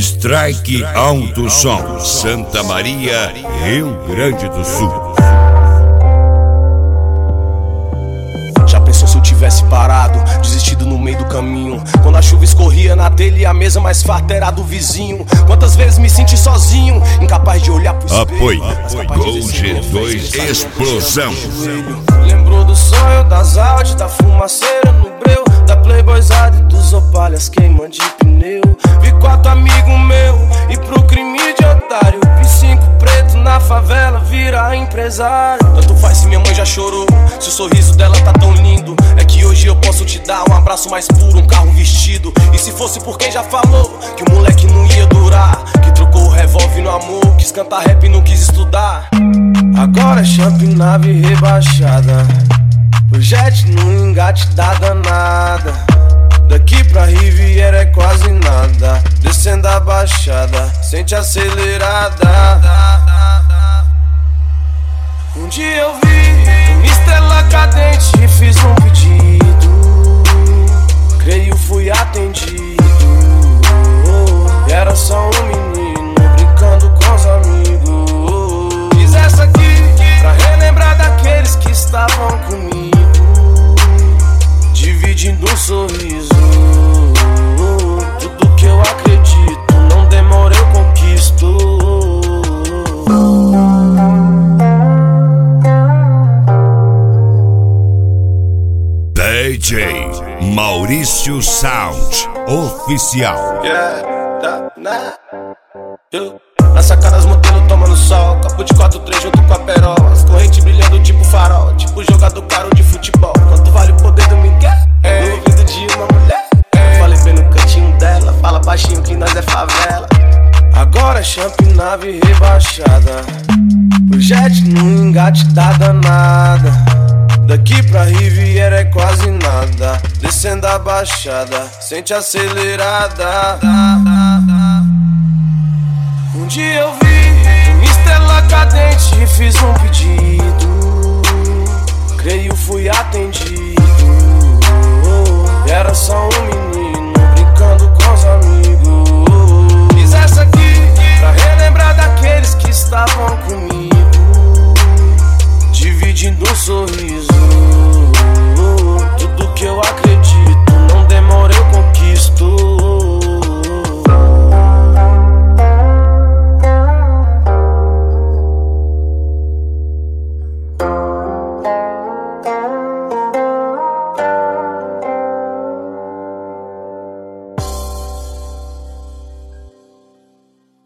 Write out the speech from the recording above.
Strike Alto Som, Santa Maria, Rio Grande do Sul. Já pensou se eu tivesse parado, desistido no meio do caminho? Quando a chuva escorria na telha e a mesa mais farta era do vizinho. Quantas vezes me senti sozinho, incapaz de olhar pro espelho. Apoio Gol G2 Explosão. Lembrou do sonho, das Audi, da fumaceira no breu, da playboyzada e dos opalhas queimando de pneu. Vi 4 amigos meu e pro crime de otário. Vi 5 preto na favela virar empresário. Tanto faz se minha mãe já chorou, se o sorriso dela tá tão lindo. É que hoje eu posso te dar um abraço mais puro, um carro vestido. E se fosse por quem já falou que o moleque não ia durar, que trocou o revólver no amor, quis cantar rap e não quis estudar. Agora é champ, nave rebaixada, o jet no engate da danada. Daqui pra Riviera é quase nada, descendo a baixada, sente acelerada. Um dia eu vi uma estrela cadente e fiz um pedido, creio fui atendido. E era só um menino brincando com os amigos. Fiz essa aqui pra relembrar daqueles que estavam comigo, dividindo um sorriso. Tudo que eu acredito, não demora eu conquisto. DJ Maurício Sound Oficial. Na sacada as modelos tomando sol, copo de 4-3 junto com a perola, as correntes brilhando tipo farol, tipo jogador caro de futebol. Quanto vale o poder do Miguel? No ouvido de uma mulher. Falei bem no cantinho dela, fala baixinho que nós é favela. Agora é champ, nave rebaixada, o jet no engate da danada. Daqui pra Riviera é quase nada, descendo a baixada, sente acelerada. Um dia eu vi uma estrela cadente e fiz um pedido, creio fui atendido. E era só um menino brincando com os amigos. Fiz essa aqui pra relembrar daqueles que estavam comigo, dividindo um sorriso.